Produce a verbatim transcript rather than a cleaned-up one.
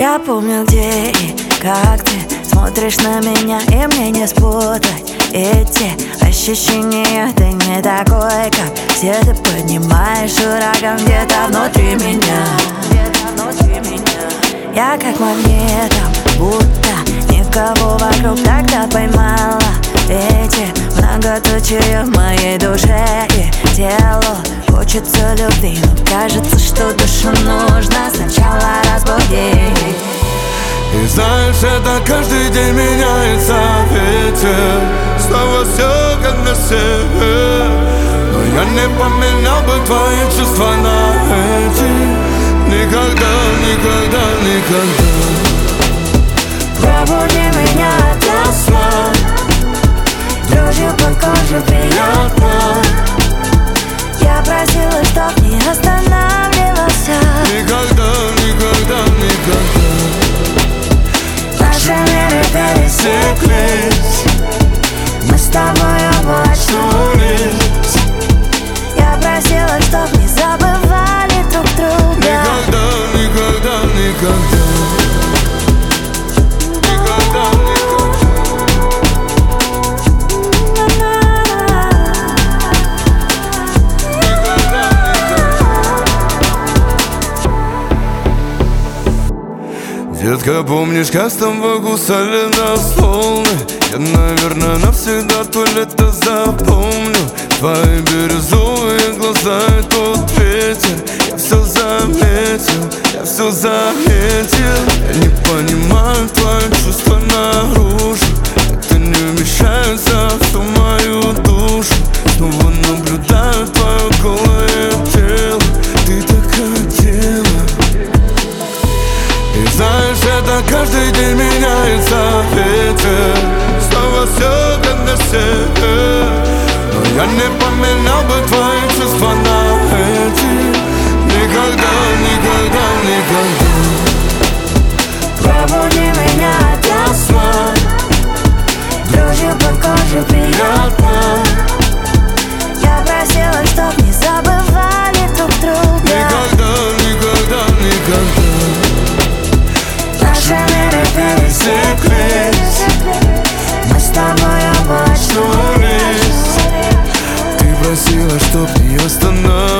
Я помню, где и как ты смотришь на меня, и мне не спутать эти ощущения. Ты не такой, как все, ты поднимаешь ураган где-то внутри меня. Я как магнитом, будто никого вокруг. Тогда поймала эти многоточия в моей душе и телу. Хочется любви, но кажется, что душу нужно сначала разбудить. И знаешь, это каждый день меняется ветер. Снова все как на север. Но я не поменял бы твои чувства на эти. Никогда, никогда, никогда. Пробуди меня ото сна, дрожью по коже приятно. Я просила, чтоб не останавливался. Никогда, никогда, никогда. Наши миры пересеклись, мы с тобой оба очнулись. Я просила, чтоб не забывали друг друга. Никогда, никогда, никогда. Никогда, никогда. Детка, помнишь, как с тобой кусали нас волны? Я, наверное, навсегда то лето запомню. Твои бирюзовые глаза и тот ветер. Я все заметил, я все заметил. Я не понимаю твои чувства наружу. Это не вмещается в всю мою душу. Снова наблюдаю твое голое тело. Ты так хотела. И знаешь, это каждый день меняется ветер. Снова все как на север. Но я не поменял бы твои чувства на эти. Никогда, никогда, никогда. Пробуди меня ото сна, дрожью по коже приятно. Я просила, чтоб не забывали друг друга. Никогда, никогда, никогда. Наши миры пересеклись, мы с тобой оба очнулись. Ты просила, чтоб не останавливаться.